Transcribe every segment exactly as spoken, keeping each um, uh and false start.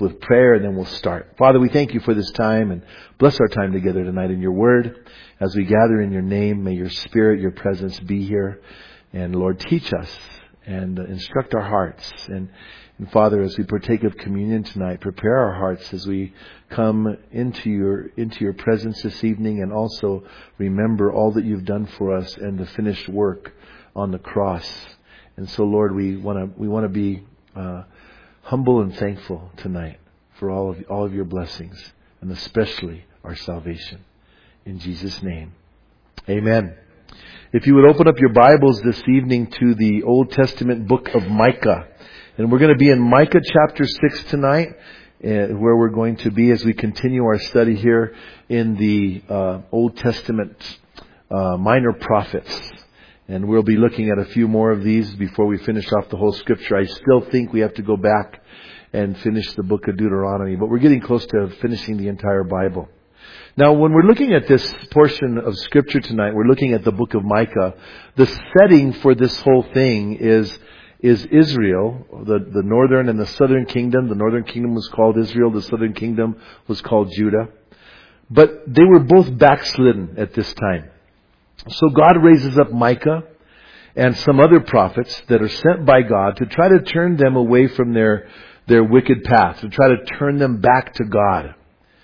with prayer and then we'll start. Father, we thank you for this time and bless our time together tonight in your word. As we gather in your name, may your spirit, your presence be here. And Lord, teach us and instruct our hearts. And, and Father, as we partake of communion tonight, prepare our hearts as we come into your into your presence this evening, and also remember all that you've done for us and the finished work on the cross. And so, Lord, we want to we want to be uh, humble and thankful tonight for all of all of your blessings, and especially our salvation. In Jesus' name, Amen. If you would open up your Bibles this evening to the Old Testament book of Micah. And we're going to be in Micah chapter six tonight, uh, where we're going to be as we continue our study here in the uh, Old Testament uh, minor prophets. And we'll be looking at a few more of these before we finish off the whole scripture. I still think we have to go back and finish the book of Deuteronomy, but we're getting close to finishing the entire Bible. Now, when we're looking at this portion of Scripture tonight, we're looking at the book of Micah. The setting for this whole thing is is Israel, the, the northern and the southern kingdom. The northern kingdom was called Israel. The southern kingdom was called Judah. But they were both backslidden at this time. So God raises up Micah and some other prophets that are sent by God to try to turn them away from their, their wicked path, to try to turn them back to God.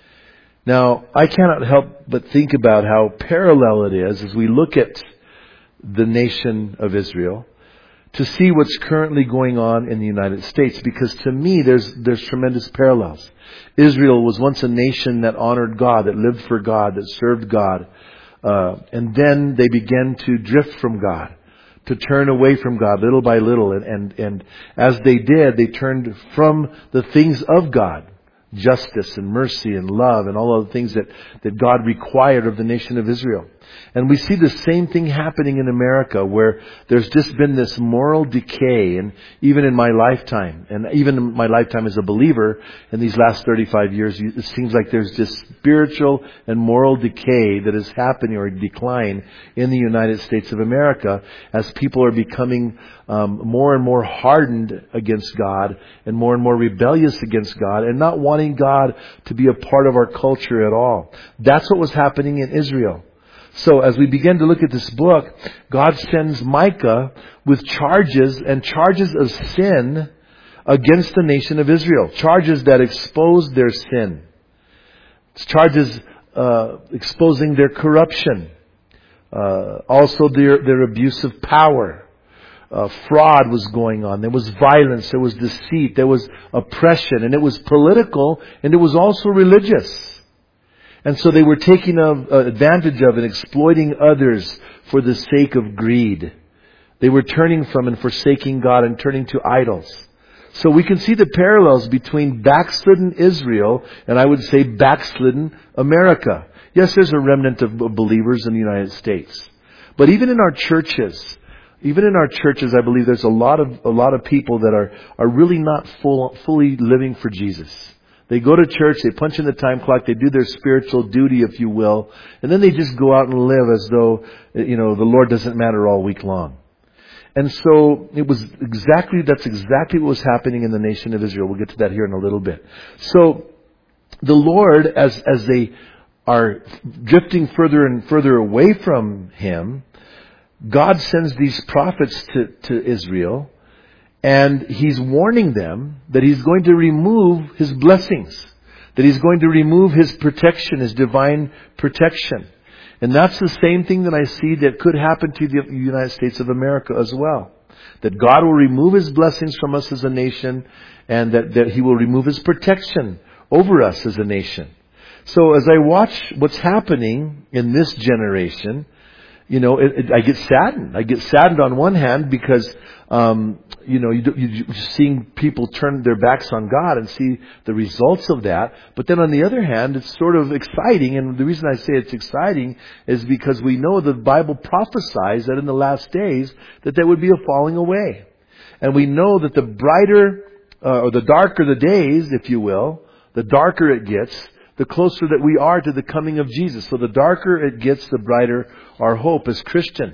Now, I cannot help but think about how parallel it is as we look at the nation of Israel to see what's currently going on in the United States. Because to me, there's there's tremendous parallels. Israel was once a nation that honored God, that lived for God, that served God. Uh, and then they began to drift from God, to turn away from God little by little. And, and, and as they did, they turned from the things of God. Justice and mercy and love and all of the things that, that God required of the nation of Israel. And we see the same thing happening in America, where there's just been this moral decay. And even in my lifetime, and even in my lifetime as a believer, in these last thirty-five years, it seems like there's this spiritual and moral decay that is happening, or decline, in the United States of America, as people are becoming um, more and more hardened against God and more and more rebellious against God, and not wanting God to be a part of our culture at all. That's what was happening in Israel. So as we begin to look at this book, God sends Micah with charges and charges of sin against the nation of Israel. Charges that expose their sin. Charges uh, exposing their corruption. Uh, also their, their abuse of power. Uh, fraud was going on. There was violence. There was deceit. There was oppression. And it was political, and it was also religious. And so they were taking of, uh, advantage of and exploiting others for the sake of greed. They were turning from and forsaking God and turning to idols. So we can see the parallels between backslidden Israel and, I would say, backslidden America. Yes, there's a remnant of believers in the United States. But even in our churches, even in our churches, I believe there's a lot of a lot of people that are, are really not full, fully living for Jesus. They go to church, they punch in the time clock, they do their spiritual duty, if you will, and then they just go out and live as though, you know, the Lord doesn't matter all week long. And so it was exactly, that's exactly what was happening in the nation of Israel. We'll get to that here in a little bit. So the Lord, as, as they are drifting further and further away from Him, God sends these prophets to, to Israel. And He's warning them that He's going to remove His blessings. That He's going to remove His protection, His divine protection. And that's the same thing that I see that could happen to the United States of America as well. That God will remove His blessings from us as a nation, and that, that He will remove His protection over us as a nation. So as I watch what's happening in this generation, you know, it, it, I get saddened. I get saddened on one hand because, um, you know, you, you, you're seeing people turn their backs on God and see the results of that. But then on the other hand, it's sort of exciting. And the reason I say it's exciting is because we know the Bible prophesies that in the last days that there would be a falling away. And we know that the brighter, uh, or the darker the days, if you will, the darker it gets, the closer that we are to the coming of Jesus. So the darker it gets, the brighter our hope as Christians.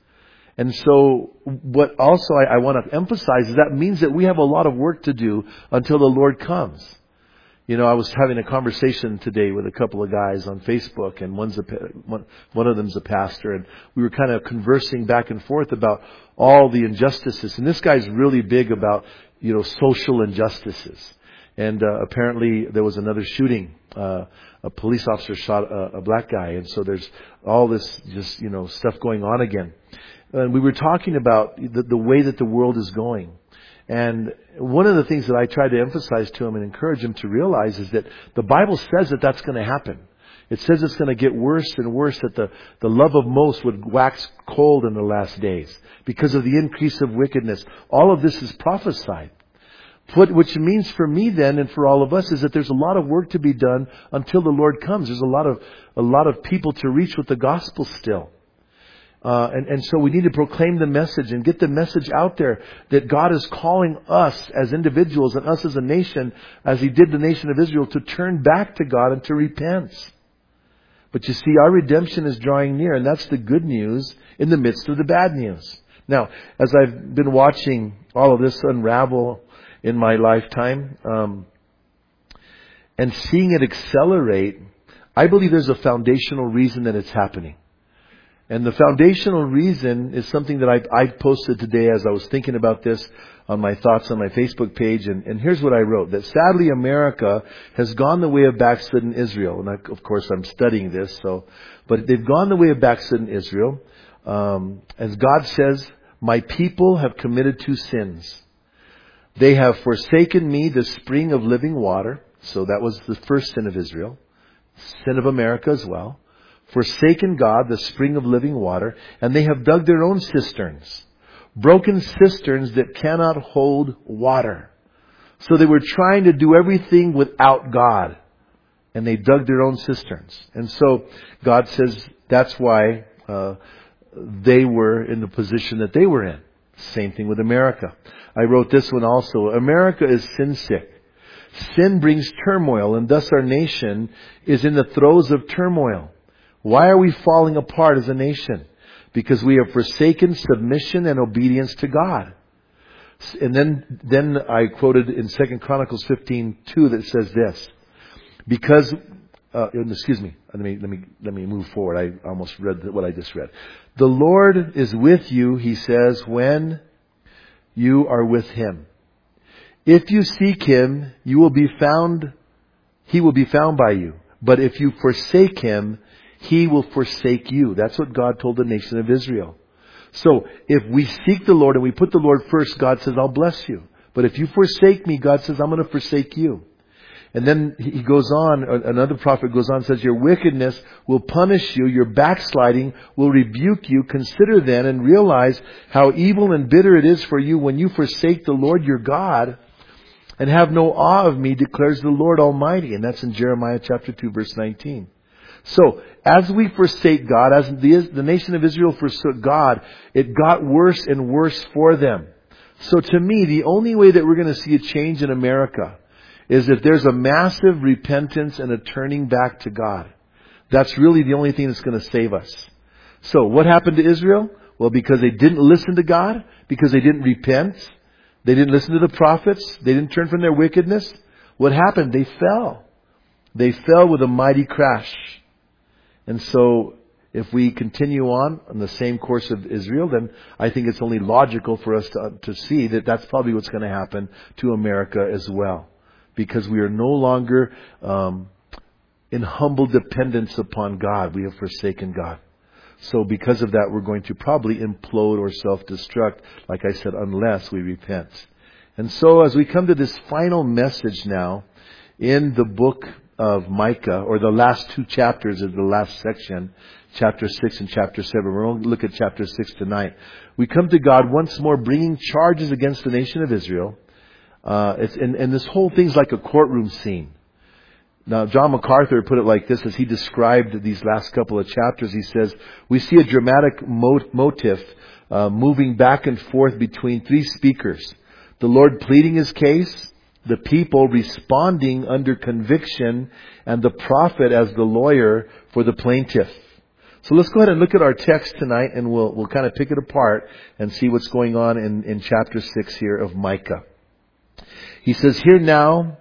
And so what also I, I want to emphasize is that means that we have a lot of work to do until the Lord comes. You know, I was having a conversation today with a couple of guys on Facebook, and one's a, one, one of them's a pastor, and we were kind of conversing back and forth about all the injustices. And this guy's really big about, you know, social injustices. And uh, apparently there was another shooting. Uh, a police officer shot a, a black guy, and so there's all this just, you know, stuff going on again. And we were talking about the, the way that the world is going. And one of the things that I try to emphasize to him and encourage him to realize is that the Bible says that that's going to happen. It says it's going to get worse and worse, that the, the love of most would wax cold in the last days because of the increase of wickedness. All of this is prophesied. What, which means for me then and for all of us is that there's a lot of work to be done until the Lord comes. There's a lot of, a lot of people to reach with the gospel still. Uh, and, and so we need to proclaim the message and get the message out there that God is calling us as individuals and us as a nation, as He did the nation of Israel, to turn back to God and to repent. But you see, our redemption is drawing near, and that's the good news in the midst of the bad news. Now, as I've been watching all of this unravel in my lifetime, um, and seeing it accelerate, I believe there's a foundational reason that it's happening. And the foundational reason is something that I, I posted today as I was thinking about this on my thoughts on my Facebook page. And, and here's what I wrote. That sadly America has gone the way of backslidden Israel. And I, of course I'm studying this. So, but they've gone the way of backslidden Israel. Um, as God says, my people have committed two sins. They have forsaken me, the spring of living water. So that was the first sin of Israel. Sin of America as well. Forsaken God, the spring of living water, and they have dug their own cisterns. Broken cisterns that cannot hold water. So they were trying to do everything without God. And they dug their own cisterns. And so God says that's why uh, they were in the position that they were in. Same thing with America. I wrote this one also. America is sin sick. Sin brings turmoil, and thus our nation is in the throes of turmoil. Why are we falling apart as a nation? Because we have forsaken submission and obedience to God. And then, then I quoted in Second Chronicles fifteen two that says this. Because, uh, excuse me, let me, let me, let me move forward. I almost read what I just read. The Lord is with you, He says, when you are with Him. If you seek Him, you will be found, He will be found by you. But if you forsake Him, He will forsake you. That's what God told the nation of Israel. So, if we seek the Lord and we put the Lord first, God says, I'll bless you. But if you forsake me, God says, I'm going to forsake you. And then he goes on, another prophet goes on and says, your wickedness will punish you, your backsliding will rebuke you. Consider then and realize how evil and bitter it is for you when you forsake the Lord your God and have no awe of me, declares the Lord Almighty. And that's in Jeremiah chapter two, verse nineteen. So, as we forsake God, as the, the nation of Israel forsook God, it got worse and worse for them. So to me, the only way that we're going to see a change in America is if there's a massive repentance and a turning back to God. That's really the only thing that's going to save us. So, what happened to Israel? Well, because they didn't listen to God, because they didn't repent, they didn't listen to the prophets, they didn't turn from their wickedness. What happened? They fell. They fell with a mighty crash. And so, if we continue on on the same course of Israel, then I think it's only logical for us to, to see that that's probably what's going to happen to America as well. Because we are no longer um, in humble dependence upon God. We have forsaken God. So because of that, we're going to probably implode or self-destruct, like I said, unless we repent. And so as we come to this final message now in the book of Micah, or the last two chapters of the last section, chapter six and chapter seven. We're going to look at chapter six tonight. We come to God once more bringing charges against the nation of Israel. Uh, it's, and, and this whole thing's like a courtroom scene. Now, John MacArthur put it like this as he described these last couple of chapters. He says, we see a dramatic mot- motif uh, moving back and forth between three speakers. The Lord pleading His case, the people responding under conviction, and the prophet as the lawyer for the plaintiff. So let's go ahead and look at our text tonight, and we'll we'll kind of pick it apart and see what's going on in, in chapter six here of Micah. He says, hear now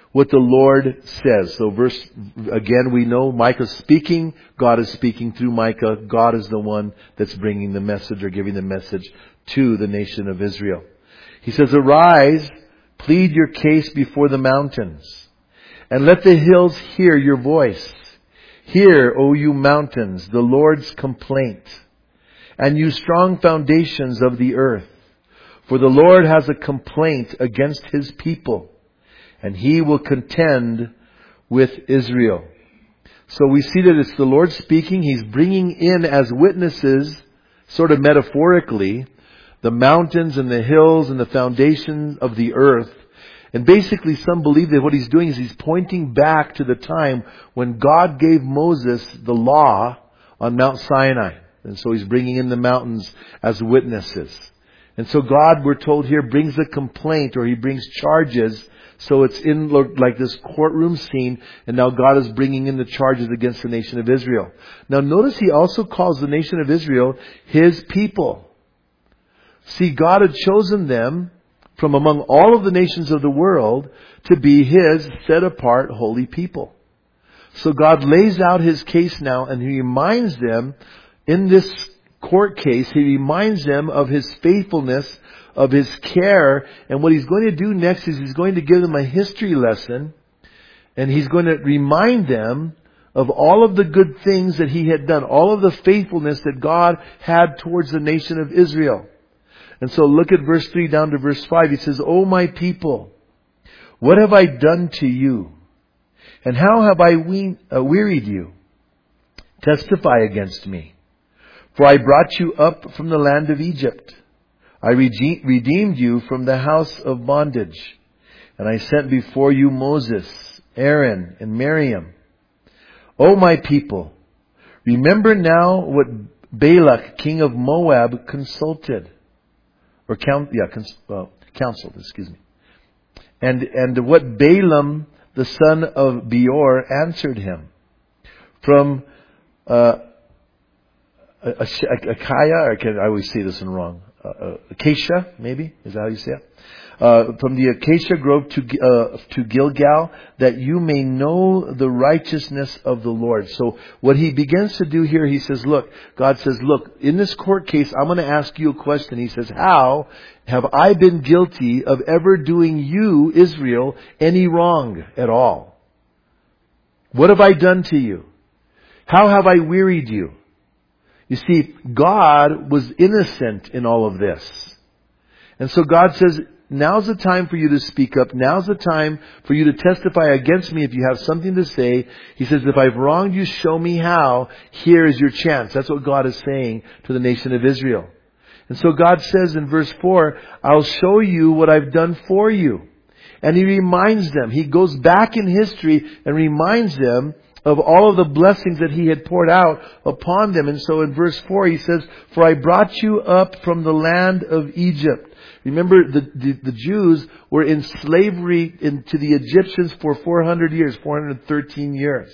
what the Lord says. So verse, again, we know Micah's speaking. God is speaking through Micah. God is the one that's bringing the message or giving the message to the nation of Israel. He says, arise, plead your case before the mountains, and let the hills hear your voice. Hear, O you mountains, the Lord's complaint, and you strong foundations of the earth. For the Lord has a complaint against His people, and He will contend with Israel. So we see that it's the Lord speaking. He's bringing in as witnesses, sort of metaphorically, the mountains and the hills and the foundations of the earth. And basically some believe that what He's doing is He's pointing back to the time when God gave Moses the law on Mount Sinai. And so He's bringing in the mountains as witnesses. And so God, we're told here, brings a complaint, or He brings charges. So it's in like this courtroom scene, and now God is bringing in the charges against the nation of Israel. Now notice He also calls the nation of Israel His people. See, God had chosen them from among all of the nations of the world to be His set-apart holy people. So God lays out His case now, and He reminds them in this court case, He reminds them of His faithfulness, of His care. And what He's going to do next is He's going to give them a history lesson, and He's going to remind them of all of the good things that He had done, all of the faithfulness that God had towards the nation of Israel. And so look at verse three down to verse five. He says, O my people, what have I done to you? And how have I we- uh, wearied you? Testify against me. For I brought you up from the land of Egypt. I rege- redeemed you from the house of bondage. And I sent before you Moses, Aaron, and Miriam. O my people, remember now what Balak, king of Moab, consulted. Or count, yeah, cons, well, counseled, excuse me. And, and what Balaam, the son of Beor, answered him. From, uh, Achaia, or can I always say this in wrong? Uh, Acacia, maybe? Is that how you say it? Uh, from the Acacia Grove to, uh, to Gilgal, that you may know the righteousness of the Lord. So what he begins to do here, he says, look, God says, look, in this court case, I'm going to ask you a question. He says, how have I been guilty of ever doing you, Israel, any wrong at all? What have I done to you? How have I wearied you? You see, God was innocent in all of this. And so God says, now's the time for you to speak up. Now's the time for you to testify against me if you have something to say. He says, if I've wronged you, show me how. Here is your chance. That's what God is saying to the nation of Israel. And so God says in verse four, I'll show you what I've done for you. And He reminds them. He goes back in history and reminds them of all of the blessings that He had poured out upon them. And so in verse four He says, for I brought you up from the land of Egypt. Remember, the, the, the Jews were in slavery in, to the Egyptians for four hundred years, four hundred thirteen years.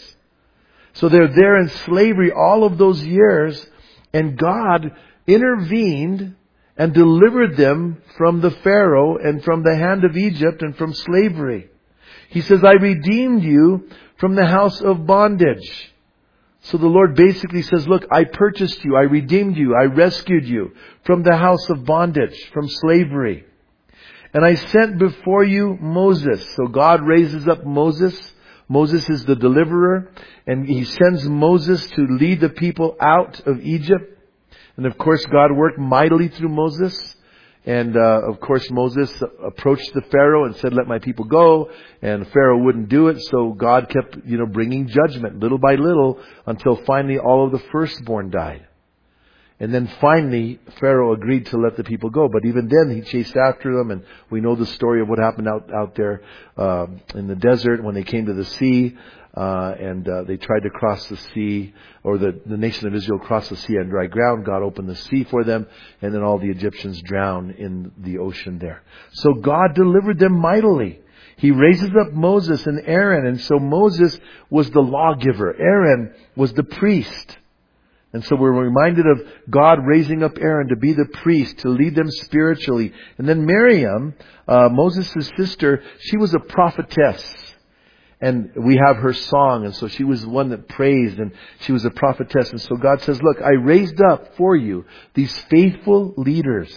So they're there in slavery all of those years, and God intervened and delivered them from the Pharaoh and from the hand of Egypt and from slavery. He says, I redeemed you from the house of bondage. So the Lord basically says, look, I purchased you, I redeemed you, I rescued you from the house of bondage, from slavery. And I sent before you Moses. So God raises up Moses. Moses is the deliverer. And He sends Moses to lead the people out of Egypt. And of course, God worked mightily through Moses. And uh, of course, Moses approached the Pharaoh and said, let my people go. And Pharaoh wouldn't do it. So God kept, you know, bringing judgment little by little until finally all of the firstborn died. And then finally, Pharaoh agreed to let the people go. But even then, he chased after them. And we know the story of what happened out, out there uh, in the desert when they came to the sea. Uh, and uh, they tried to cross the sea, or the, the nation of Israel crossed the sea on dry ground. God opened the sea for them, and then all the Egyptians drowned in the ocean there. So God delivered them mightily. He raises up Moses and Aaron, and so Moses was the lawgiver. Aaron was the priest. And so we're reminded of God raising up Aaron to be the priest, to lead them spiritually. And then Miriam, uh, Moses' sister, she was a prophetess. And we have her song, and so she was the one that praised, and she was a prophetess. And so God says, look, I raised up for you these faithful leaders.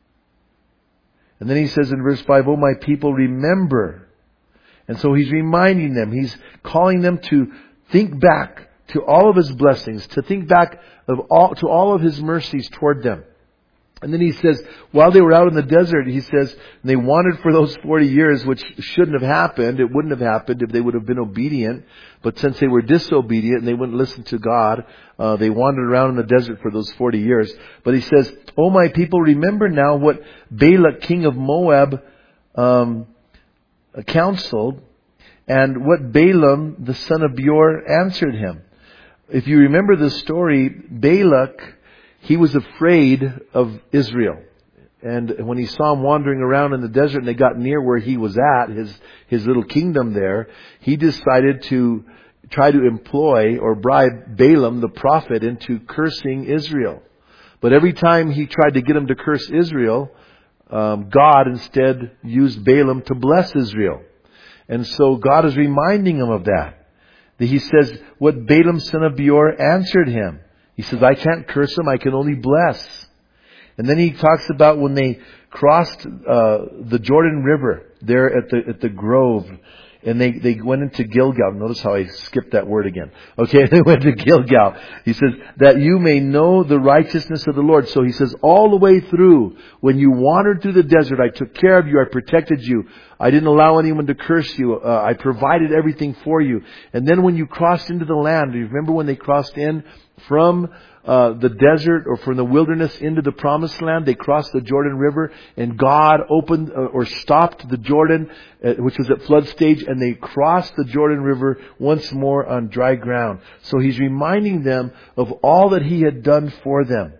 And then He says in verse five, oh my people, remember. And so He's reminding them, He's calling them to think back to all of His blessings, to think back of all, to all of His mercies toward them. And then He says, while they were out in the desert, He says, they wandered for those forty years, which shouldn't have happened. It wouldn't have happened if they would have been obedient. But since they were disobedient and they wouldn't listen to God, uh, they wandered around in the desert for those forty years. But He says, oh my people, remember now what Balak, king of Moab, um, counseled, and what Balaam, the son of Beor, answered him. If you remember the story, Balak, he was afraid of Israel. And when he saw him wandering around in the desert and they got near where he was at, his, his little kingdom there, he decided to try to employ or bribe Balaam, the prophet, into cursing Israel. But every time he tried to get him to curse Israel, um, God instead used Balaam to bless Israel. And so God is reminding him of that. He says, what Balaam, son of Beor, answered him. He says, I can't curse them, I can only bless. And then he talks about when they crossed uh, the Jordan River there at the at the grove, and they, they went into Gilgal. Notice how I skipped that word again. Okay, they went to Gilgal. He says, that you may know the righteousness of the Lord. So He says, all the way through, when you wandered through the desert, I took care of you, I protected you. I didn't allow anyone to curse you. Uh, I provided everything for you. And then when you crossed into the land, do you remember when they crossed in from uh, the desert or from the wilderness into the promised land? They crossed the Jordan River, and God opened uh, or stopped the Jordan, uh, which was at flood stage, and they crossed the Jordan River once more on dry ground. So He's reminding them of all that He had done for them.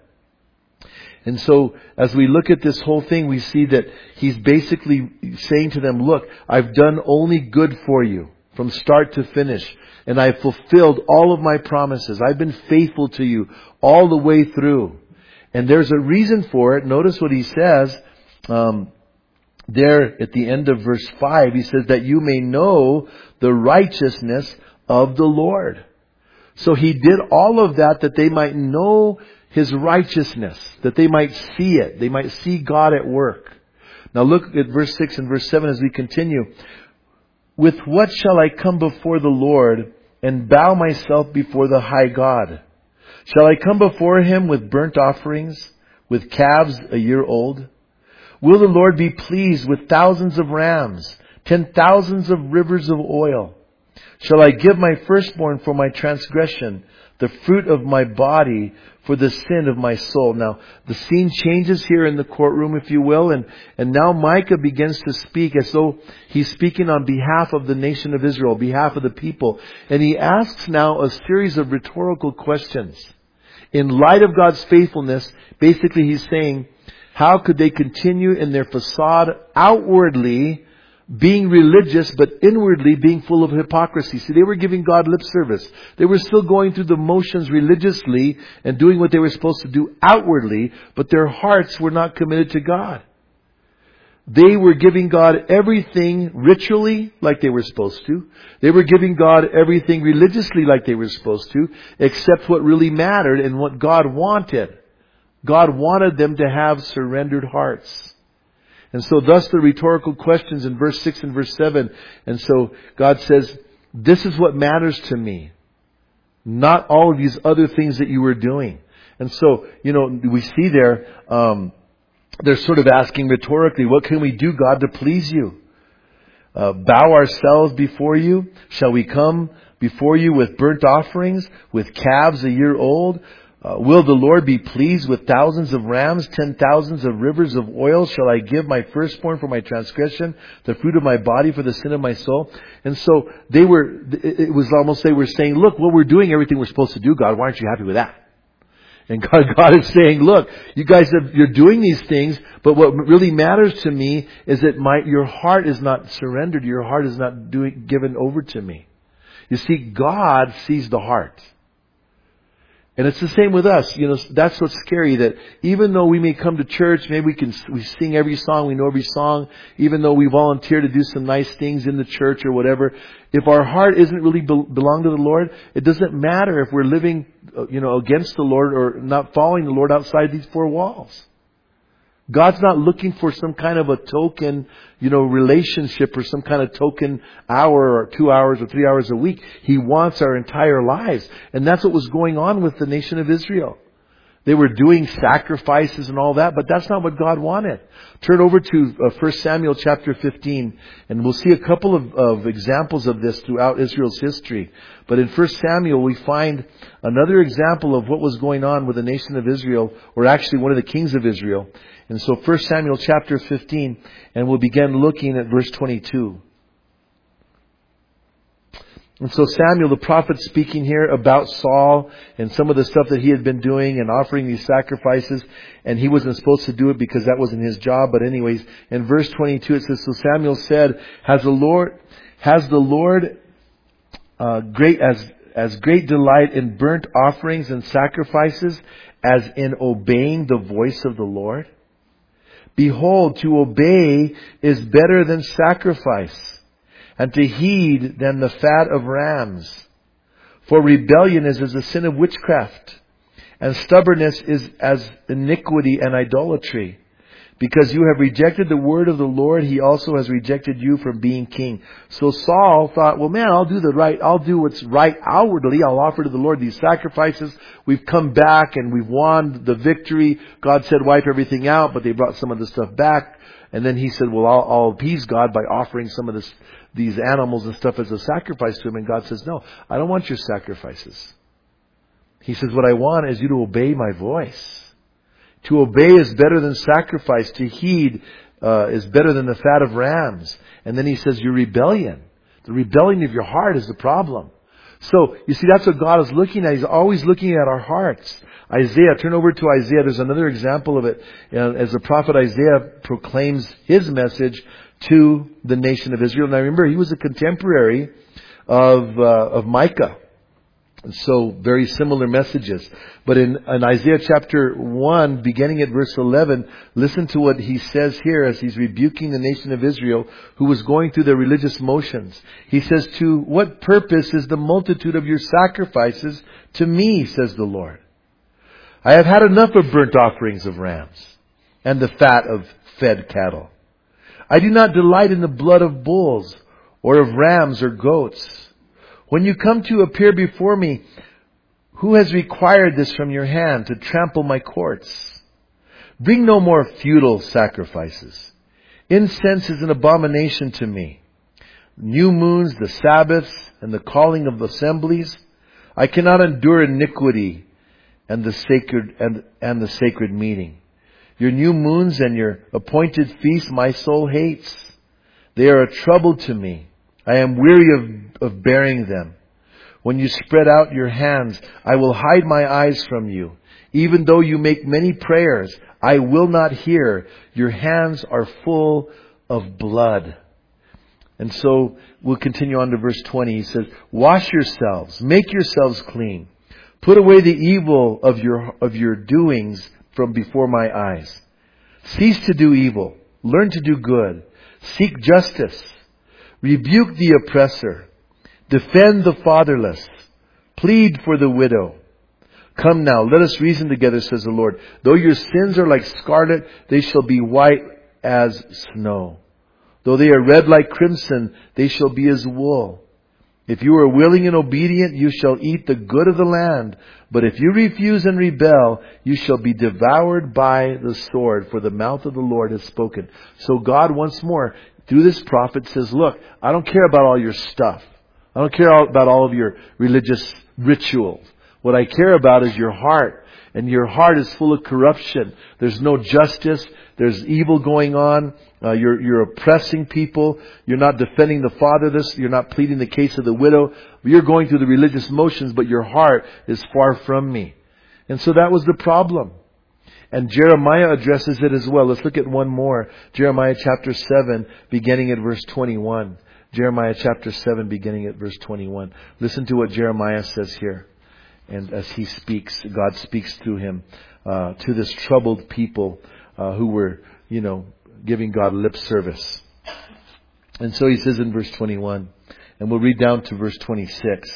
And so as we look at this whole thing, we see that He's basically saying to them, look, I've done only good for you from start to finish. And I've fulfilled all of my promises. I've been faithful to you all the way through. And there's a reason for it. Notice what He says um, there at the end of verse five. He says that you may know the righteousness of the Lord. So He did all of that that they might know His righteousness, that they might see it. They might see God at work. Now look at verse six and verse seven as we continue. With what shall I come before the Lord and bow myself before the high God? Shall I come before Him with burnt offerings, with calves a year old? Will the Lord be pleased with thousands of rams, ten thousands of rivers of oil? Shall I give my firstborn for my transgression, the fruit of my body for the sin of my soul? Now, the scene changes here in the courtroom, if you will, and, and now Micah begins to speak as though he's speaking on behalf of the nation of Israel, behalf of the people. And he asks now a series of rhetorical questions. In light of God's faithfulness, basically he's saying, how could they continue in their facade outwardly being religious, but inwardly being full of hypocrisy? See, they were giving God lip service. They were still going through the motions religiously and doing what they were supposed to do outwardly, but their hearts were not committed to God. They were giving God everything ritually like they were supposed to. They were giving God everything religiously like they were supposed to, except what really mattered and what God wanted. God wanted them to have surrendered hearts. And so thus the rhetorical questions in verse six and verse seven. And so God says, this is what matters to me, not all of these other things that you were doing. And so, you know, we see there, um, they're sort of asking rhetorically, what can we do, God, to please you? Uh, bow ourselves before you? Shall we come before you with burnt offerings, with calves a year old? Uh, will the Lord be pleased with thousands of rams, ten thousands of rivers of oil? Shall I give my firstborn for my transgression, the fruit of my body for the sin of my soul? And so they were, it was almost they were saying, look, what we're doing, everything we're supposed to do, God, why aren't you happy with that? And God, God is saying, look, you guys have, you're doing these things, but what really matters to me is that my, your heart is not surrendered. Your heart is not doing, given over to me. You see, God sees the heart. And it's the same with us. You know, that's what's scary, that even though we may come to church, maybe we can, we sing every song, we know every song, even though we volunteer to do some nice things in the church or whatever, if our heart isn't really be- belong to the Lord, it doesn't matter if we're living, you know, against the Lord or not following the Lord outside these four walls. God's not looking for some kind of a token, you know, relationship or some kind of token hour or two hours or three hours a week. He wants our entire lives. And that's what was going on with the nation of Israel. They were doing sacrifices and all that, but that's not what God wanted. Turn over to uh, First Samuel chapter fifteen, and we'll see a couple of, of examples of this throughout Israel's history. But in First Samuel, we find another example of what was going on with the nation of Israel, or actually one of the kings of Israel. And so First Samuel chapter fifteen, and we'll begin looking at verse twenty-two. And so Samuel, the prophet, speaking here about Saul and some of the stuff that he had been doing and offering these sacrifices, and he wasn't supposed to do it because that wasn't his job. But anyways, in verse twenty-two it says, so Samuel said, "Has the Lord, has the Lord uh, great as as great delight in burnt offerings and sacrifices as in obeying the voice of the Lord? Behold, to obey is better than sacrifice, and to heed than the fat of rams. For rebellion is as the sin of witchcraft, and stubbornness is as iniquity and idolatry. Because you have rejected the word of the Lord, He also has rejected you from being king." So Saul thought, well, man, I'll do the right, I'll do what's right outwardly. I'll offer to the Lord these sacrifices. We've come back and we've won the victory. God said wipe everything out, but they brought some of the stuff back. And then he said, well, I'll, I'll appease God by offering some of this, these animals and stuff as a sacrifice to Him. And God says, no, I don't want your sacrifices. He says, what I want is you to obey my voice. To obey is better than sacrifice. To heed uh, is better than the fat of rams. And then he says, your rebellion. The rebellion of your heart is the problem. So, you see, that's what God is looking at. He's always looking at our hearts. Isaiah, turn over to Isaiah. There's another example of it. Uh, as the prophet Isaiah proclaims his message to the nation of Israel. Now remember, he was a contemporary of, uh, of Micah. And so, very similar messages. But in, in Isaiah chapter one, beginning at verse eleven, listen to what he says here as he's rebuking the nation of Israel who was going through their religious motions. He says, "To what purpose is the multitude of your sacrifices to me, says the Lord? I have had enough of burnt offerings of rams and the fat of fed cattle. I do not delight in the blood of bulls or of rams or goats. When you come to appear before me, who has required this from your hand to trample my courts? Bring no more futile sacrifices. Incense is an abomination to me. New moons, the Sabbaths, and the calling of assemblies. I cannot endure iniquity and the sacred and, and the sacred meeting. Your new moons and your appointed feasts my soul hates. They are a trouble to me. I am weary of, of bearing them. When you spread out your hands, I will hide my eyes from you. Even though you make many prayers, I will not hear. Your hands are full of blood." And so we'll continue on to verse twenty. He says, "Wash yourselves, make yourselves clean. Put away the evil of your of your doings from before my eyes. Cease to do evil. Learn to do good. Seek justice. Rebuke the oppressor. Defend the fatherless. Plead for the widow. Come now, let us reason together, says the Lord. Though your sins are like scarlet, they shall be white as snow. Though they are red like crimson, they shall be as wool. If you are willing and obedient, you shall eat the good of the land. But if you refuse and rebel, you shall be devoured by the sword, for the mouth of the Lord has spoken." So God, once more, through this prophet, says, look, I don't care about all your stuff. I don't care about all of your religious rituals. What I care about is your heart. And your heart is full of corruption. There's no justice. There's evil going on. Uh, you're, you're oppressing people. You're not defending the fatherless. You're not pleading the case of the widow. You're going through the religious motions, but your heart is far from me. And so that was the problem. And Jeremiah addresses it as well. Let's look at one more. Jeremiah chapter seven, beginning at verse twenty-one. Jeremiah chapter seven, beginning at verse twenty-one. Listen to what Jeremiah says here. And as he speaks, God speaks through him uh, to this troubled people uh, who were, you know, giving God lip service. And so he says in verse twenty-one, and we'll read down to verse twenty-six.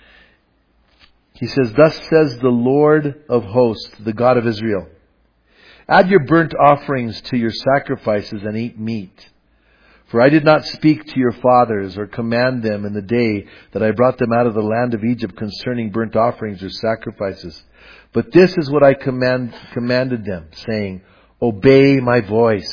He says, "Thus says the Lord of hosts, the God of Israel, add your burnt offerings to your sacrifices and eat meat. For I did not speak to your fathers or command them in the day that I brought them out of the land of Egypt concerning burnt offerings or sacrifices. But this is what I command, commanded them, saying, obey my voice,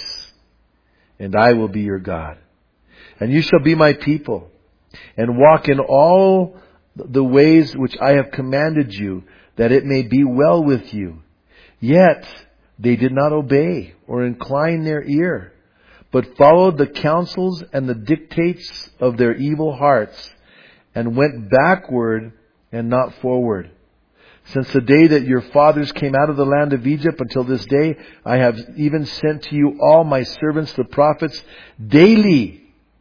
and I will be your God. And you shall be my people, and walk in all the ways which I have commanded you, that it may be well with you. Yet they did not obey or incline their ear, but followed the counsels and the dictates of their evil hearts, and went backward and not forward. Since the day that your fathers came out of the land of Egypt until this day, I have even sent to you all my servants, the prophets, daily,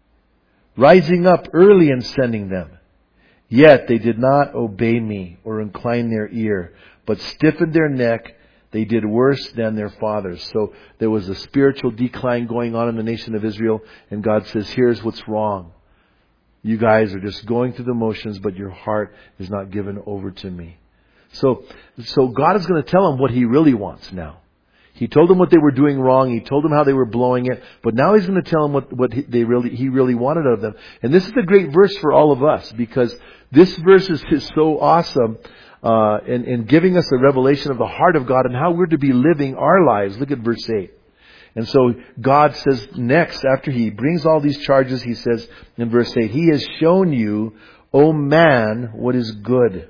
rising up early and sending them. Yet they did not obey me or incline their ear, but stiffened their neck. They did worse than their fathers." So there was a spiritual decline going on in the nation of Israel. And God says, here's what's wrong. You guys are just going through the motions, but your heart is not given over to me. So, so God is going to tell them what He really wants now. He told them what they were doing wrong. He told them how they were blowing it. But now He's going to tell them what, what they really, He really wanted of them. And this is a great verse for all of us, because this verse is, is so awesome uh, in, in giving us a revelation of the heart of God and how we're to be living our lives. Look at verse eight. And so God says next, after He brings all these charges, He says in verse eight, He has shown you, O man, what is good.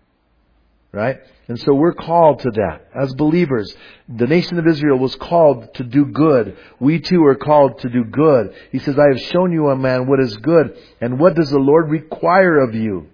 Right? And so we're called to that. As believers, the nation of Israel was called to do good. We too are called to do good. He says, I have shown you, O man, what is good. And what does the Lord require of you?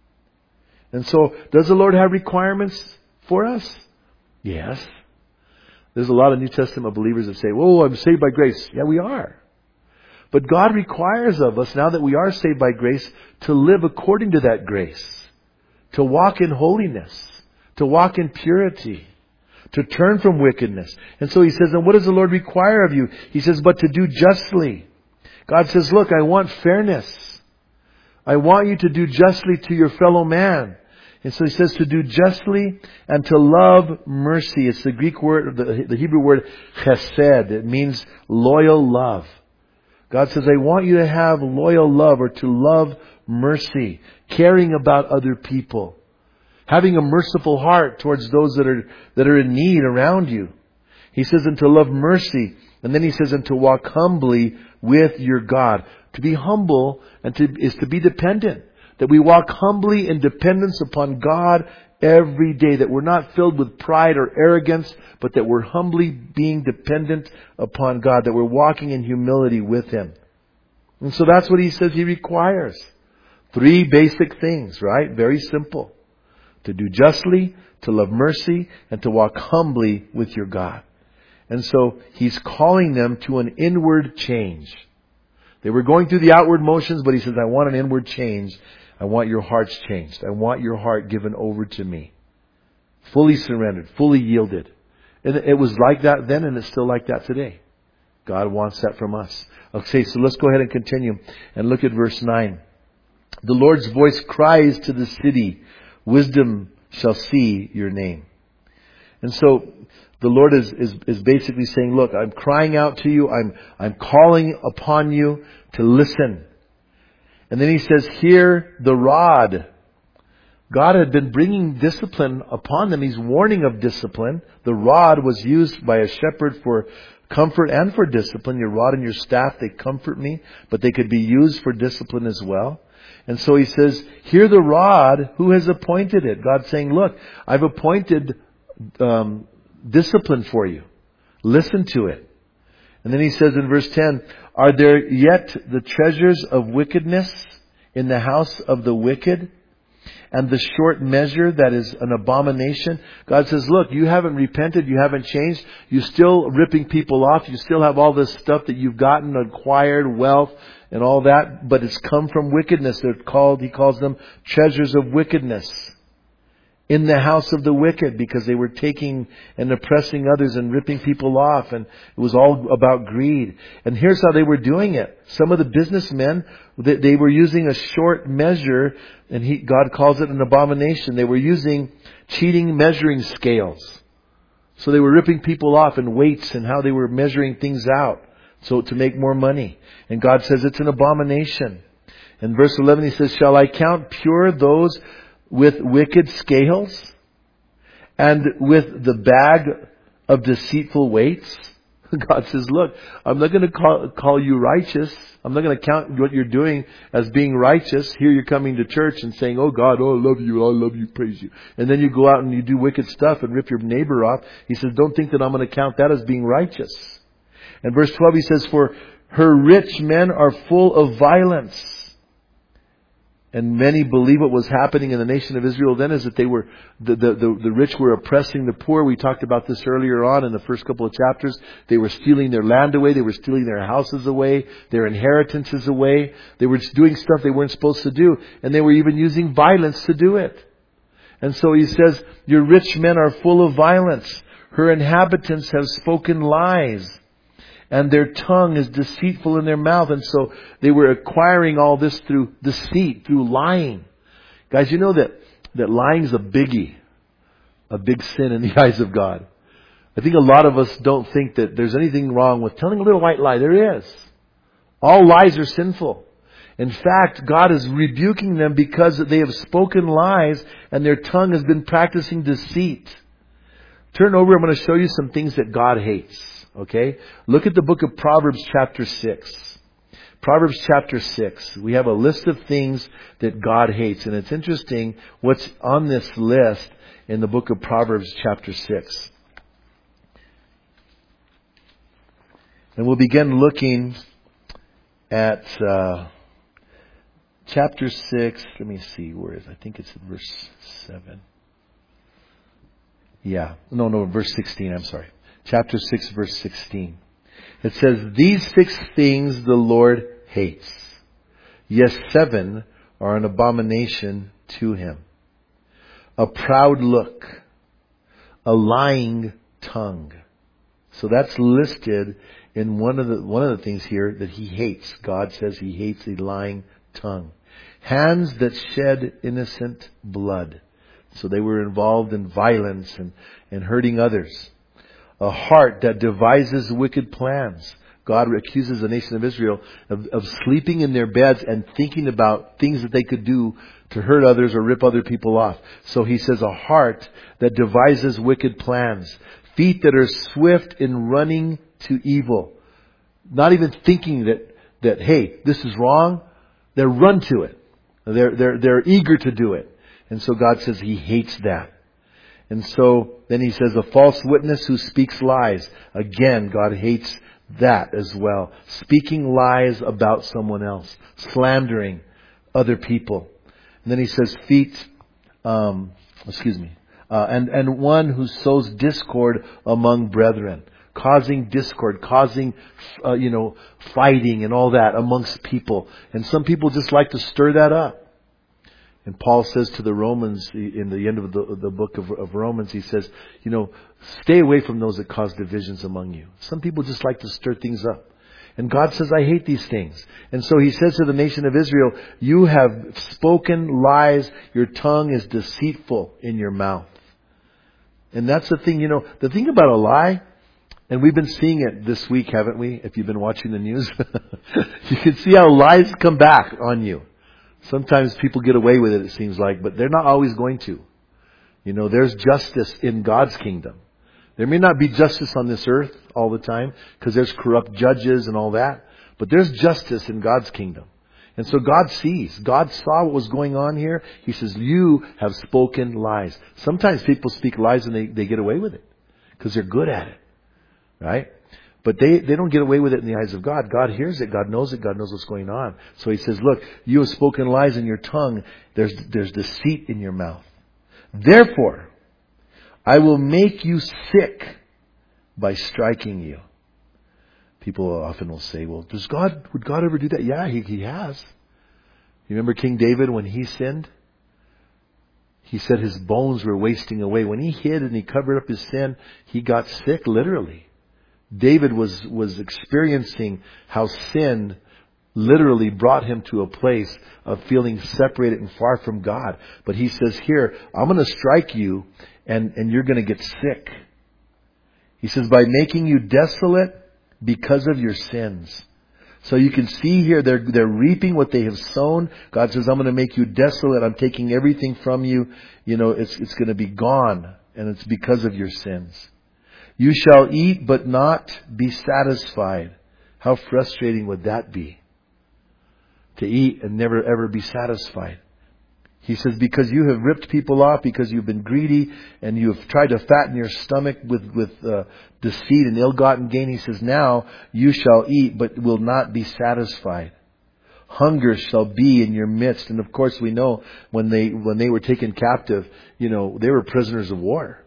And so, does the Lord have requirements for us? Yes. There's a lot of New Testament believers that say, "Whoa, I'm saved by grace." Yeah, we are. But God requires of us, now that we are saved by grace, to live according to that grace. To walk in holiness. To walk in purity. To turn from wickedness. And so He says, and what does the Lord require of you? He says, but to do justly. God says, look, I want fairness. I want you to do justly to your fellow man. And so He says to do justly and to love mercy. It's the Greek word, the, the Hebrew word chesed. It means loyal love. God says, I want you to have loyal love, or to love mercy, caring about other people, having a merciful heart towards those that are that are in need around you. He says, and to love mercy. And then He says, and to walk humbly with your God. To be humble and to, is to be dependent. That we walk humbly in dependence upon God every day. That we're not filled with pride or arrogance, but that we're humbly being dependent upon God. That we're walking in humility with Him. And so that's what He says He requires. Three basic things, right? Very simple. To do justly, to love mercy, and to walk humbly with your God. And so He's calling them to an inward change. They were going through the outward motions, but He says, I want an inward change. I want your hearts changed. I want your heart given over to me. Fully surrendered, fully yielded. And it was like that then, and it's still like that today. God wants that from us. Okay, so let's go ahead and continue and look at verse nine. The Lord's voice cries to the city, wisdom shall see your name. And so the Lord is, is, is basically saying, look, I'm crying out to you. I'm, I'm calling upon you to listen. And then He says, hear the rod. God had been bringing discipline upon them. He's warning of discipline. The rod was used by a shepherd for comfort and for discipline. Your rod and your staff, they comfort me, but they could be used for discipline as well. And so He says, hear the rod. Who has appointed it? God's saying, look, I've appointed um, discipline for you. Listen to it. And then He says in verse ten, are there yet the treasures of wickedness in the house of the wicked? And the short measure that is an abomination? God says, look, you haven't repented. You haven't changed. You're still ripping people off. You still have all this stuff that you've gotten, acquired, wealth, and all that. But it's come from wickedness. They're called, He calls them treasures of wickedness. in the house of the wicked, because they were taking and oppressing others and ripping people off, and it was all about greed. And here's how they were doing it. Some of the businessmen, they, they were using a short measure, and he, God calls it an abomination. They were using cheating measuring scales. So they were ripping people off in weights and how they were measuring things out, so to make more money. And God says it's an abomination. In verse eleven He says, shall I count pure those with wicked scales and with the bag of deceitful weights? God says, look, I'm not going to call, call you righteous. I'm not going to count what you're doing as being righteous. Here you're coming to church and saying, oh God, oh I love you, I love you, praise you. And then you go out and you do wicked stuff and rip your neighbor off. He says, don't think that I'm going to count that as being righteous. And verse twelve He says, for her rich men are full of violence. And many believe what was happening in the nation of Israel then is that they were, the, the, the, the rich were oppressing the poor. We talked about this earlier on in the first couple of chapters. They were stealing their land away. They were stealing their houses away, their inheritances away. They were doing stuff they weren't supposed to do. And they were even using violence to do it. And so He says, your rich men are full of violence. Her inhabitants have spoken lies. And their tongue is deceitful in their mouth. And so they were acquiring all this through deceit, through lying. Guys, you know that, that lying is a biggie. A big sin in the eyes of God. I think a lot of us don't think that there's anything wrong with telling a little white lie. There is. All lies are sinful. In fact, God is rebuking them because they have spoken lies and their tongue has been practicing deceit. Turn over, I'm going to show you some things that God hates. Okay? Look at the book of Proverbs chapter six. Proverbs chapter six. We have a list of things that God hates. And it's interesting what's on this list in the book of Proverbs chapter six. And we'll begin looking at uh, chapter six. Let me see. Where is it? I think it's in verse seven. Yeah. No, no, verse sixteen. I'm sorry. Chapter six, verse sixteen. It says, these six things the Lord hates. Yes, seven are an abomination to Him. A proud look. A lying tongue. So that's listed in one of the, one of the things here that He hates. God says He hates a lying tongue. Hands that shed innocent blood. So they were involved in violence and, and hurting others. A heart that devises wicked plans. God accuses the nation of Israel of, of sleeping in their beds and thinking about things that they could do to hurt others or rip other people off. So He says a heart that devises wicked plans. Feet that are swift in running to evil. Not even thinking that, that hey, this is wrong. They run to it. They're, they're, they're eager to do it. And so God says He hates that. And so then He says a false witness who speaks lies. Again, God hates that as well. Speaking lies about someone else. Slandering other people. And then He says feet, um, excuse me, uh, and, and one who sows discord among brethren. Causing discord, causing, uh, you know, fighting and all that amongst people. And some people just like to stir that up. And Paul says to the Romans, in the end of the, the book of, of Romans, he says, you know, stay away from those that cause divisions among you. Some people just like to stir things up. And God says, I hate these things. And so He says to the nation of Israel, you have spoken lies. Your tongue is deceitful in your mouth. And that's the thing, you know, the thing about a lie, and we've been seeing it this week, haven't we? If you've been watching the news, you can see how lies come back on you. Sometimes people get away with it, it seems like, but they're not always going to. You know, there's justice in God's kingdom. There may not be justice on this earth all the time, because there's corrupt judges and all that, but there's justice in God's kingdom. And so God sees. God saw what was going on here. He says, you have spoken lies. Sometimes people speak lies and they, they get away with it, because they're good at it. Right? But they, they don't get away with it in the eyes of God. God hears it. God knows it. God knows what's going on. So He says, look, you have spoken lies in your tongue. There's, there's deceit in your mouth. Therefore, I will make you sick by striking you. People often will say, well, does God, would God ever do that? Yeah, He, he has. You remember King David when he sinned? He said his bones were wasting away. When he hid and he covered up his sin, he got sick, literally. David was, was experiencing how sin literally brought him to a place of feeling separated and far from God. But he says here, I'm going to strike you and, and you're going to get sick. He says, by making you desolate because of your sins. So you can see here, they're, they're reaping what they have sown. God says, I'm going to make you desolate. I'm taking everything from you. You know, it's, it's going to be gone. And it's because of your sins. You shall eat, but not be satisfied. How frustrating would that be? To eat and never ever be satisfied. He says, because you have ripped people off, because you've been greedy, and you have tried to fatten your stomach with, with uh, deceit and ill-gotten gain. He says, now you shall eat, but will not be satisfied. Hunger shall be in your midst. And of course we know when they, when they were taken captive, you know, they were prisoners of war.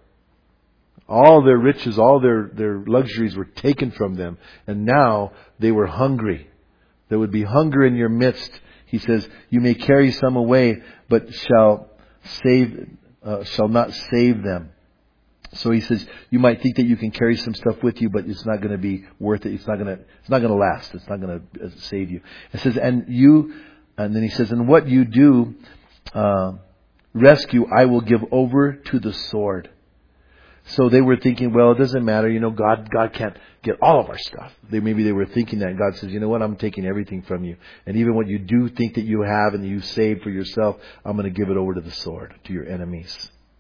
All their riches, all their, their luxuries were taken from them. And now they were hungry. There would be hunger in your midst. He says, you may carry some away, but shall save, uh, shall not save them. So he says, you might think that you can carry some stuff with you, but it's not going to be worth it. It's not going to, it's not going to last. It's not going to save you. It says, and you, and then he says, and what you do, uh, rescue, I will give over to the sword. So they were thinking, well, it doesn't matter. You know, God, God can't get all of our stuff. They, maybe they were thinking that. God says, you know what? I'm taking everything from you. And even what you do think that you have and you save for yourself, I'm going to give it over to the sword, to your enemies.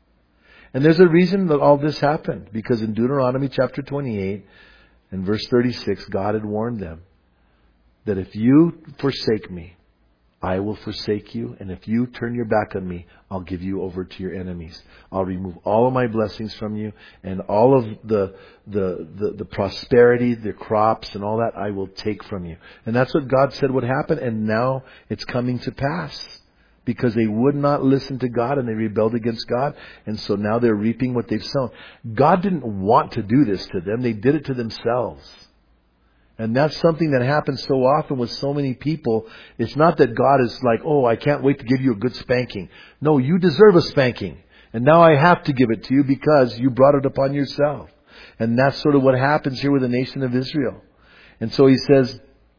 And there's a reason that all this happened. Because in Deuteronomy chapter twenty-eight and verse thirty-six, God had warned them that if you forsake me, I will forsake you, and if you turn your back on me, I'll give you over to your enemies. I'll remove all of my blessings from you, and all of the, the, the, the prosperity, the crops, and all that I will take from you. And that's what God said would happen, and now it's coming to pass. Because they would not listen to God, and they rebelled against God, and so now they're reaping what they've sown. God didn't want to do this to them. They did it to themselves. And that's something that happens so often with so many people. It's not that God is like, oh, I can't wait to give you a good spanking. No, you deserve a spanking. And now I have to give it to you because you brought it upon yourself. And that's sort of what happens here with the nation of Israel. And so he says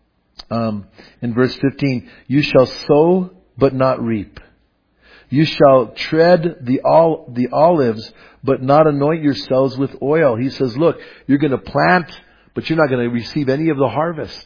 um, in verse fifteen, you shall sow but not reap. You shall tread the, ol- the olives but not anoint yourselves with oil. He says, look, you're going to plant, but you're not going to receive any of the harvest.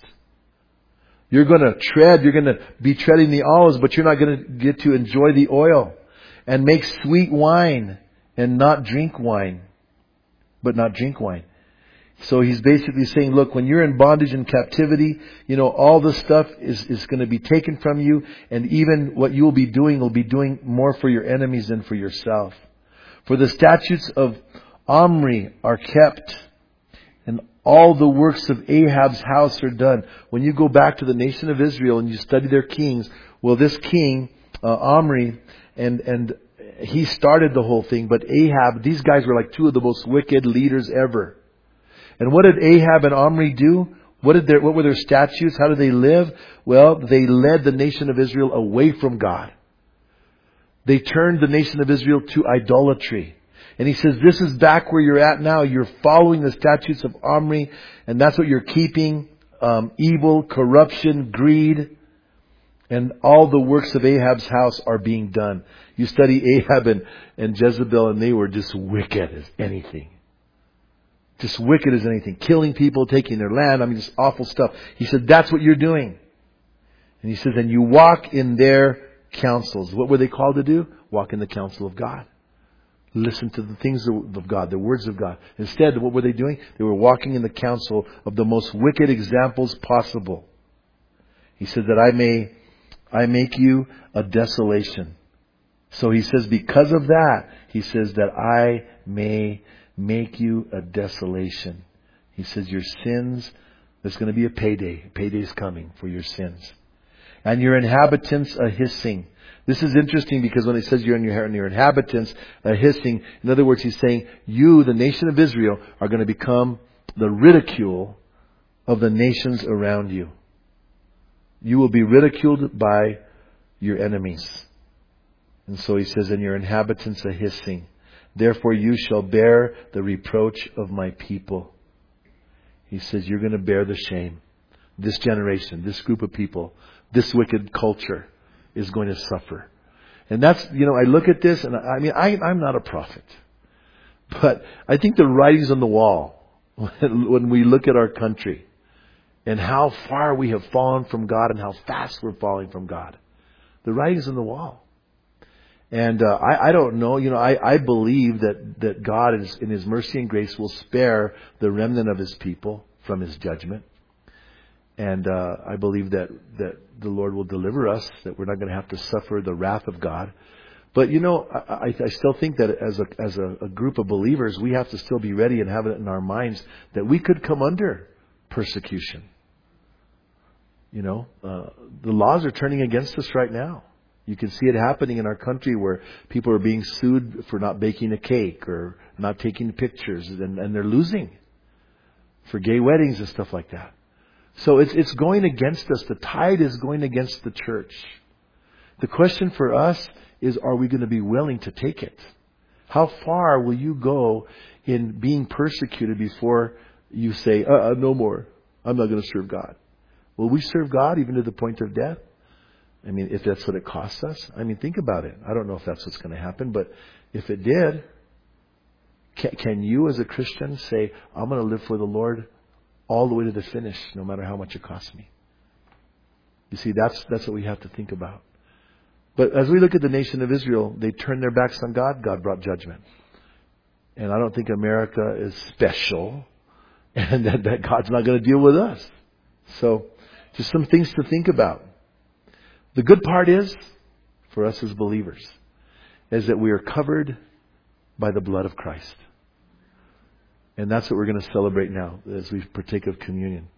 You're going to tread, you're going to be treading the olives, but you're not going to get to enjoy the oil. And make sweet wine and not drink wine. But not drink wine. So he's basically saying, look, when you're in bondage and captivity, you know, all this stuff is, is going to be taken from you. And even what you'll be doing will be doing more for your enemies than for yourself. For the statutes of Omri are kept, and all the works of Ahab's house are done. When you go back to the nation of Israel and you study their kings, well, this king, uh, Omri, and, and he started the whole thing, but Ahab, these guys were like two of the most wicked leaders ever. And what did Ahab and Omri do? What did their, what were their statutes? How did they live? Well, they led the nation of Israel away from God. They turned the nation of Israel to idolatry. And he says, this is back where you're at now. You're following the statutes of Omri, and that's what you're keeping. Um, evil, corruption, greed, and all the works of Ahab's house are being done. You study Ahab and, and Jezebel, and they were just wicked as anything. Just wicked as anything. Killing people, taking their land. I mean, just awful stuff. He said, that's what you're doing. And he says, and you walk in their counsels. What were they called to do? Walk in the counsel of God. Listen to the things of God, the words of God. Instead, what were they doing? They were walking in the counsel of the most wicked examples possible. He said that I may, I make you a desolation. So he says, because of that, he says that I may make you a desolation. He says, your sins, there's going to be a payday. Payday's coming for your sins. And your inhabitants a hissing. This is interesting because when it says you're in your, your inhabitants a hissing, in other words, he's saying you, the nation of Israel, are going to become the ridicule of the nations around you. You will be ridiculed by your enemies. And so he says, and your inhabitants a hissing. Therefore you shall bear the reproach of my people. He says, you're going to bear the shame. This generation, this group of people, this wicked culture is going to suffer. And that's, you know, I look at this and I, I mean, I, I'm not a prophet. But I think the writing's on the wall when, when we look at our country and how far we have fallen from God and how fast we're falling from God. The writing's on the wall. And uh, I, I don't know, you know, I, I believe that, that God is, in His mercy and grace will spare the remnant of His people from His judgment. And uh, I believe that, that the Lord will deliver us, that we're not going to have to suffer the wrath of God. But, you know, I, I still think that as a as a, a group of believers, we have to still be ready and have it in our minds that we could come under persecution. You know, uh, the laws are turning against us right now. You can see it happening in our country where people are being sued for not baking a cake or not taking pictures, and, and they're losing for gay weddings and stuff like that. So it's it's going against us. The tide is going against the church. The question for us is, are we going to be willing to take it? How far will you go in being persecuted before you say, uh, uh, no more, I'm not going to serve God? Will we serve God even to the point of death? I mean, if that's what it costs us. I mean, think about it. I don't know if that's what's going to happen, but if it did, can, can you as a Christian say, I'm going to live for the Lord all the way to the finish, no matter how much it costs me? You see, that's that's what we have to think about. But as we look at the nation of Israel, they turned their backs on God. God brought judgment. And I don't think America is special and that, that God's not going to deal with us. So just some things to think about. The good part is, for us as believers, is that we are covered by the blood of Christ. And that's what we're going to celebrate now as we partake of communion.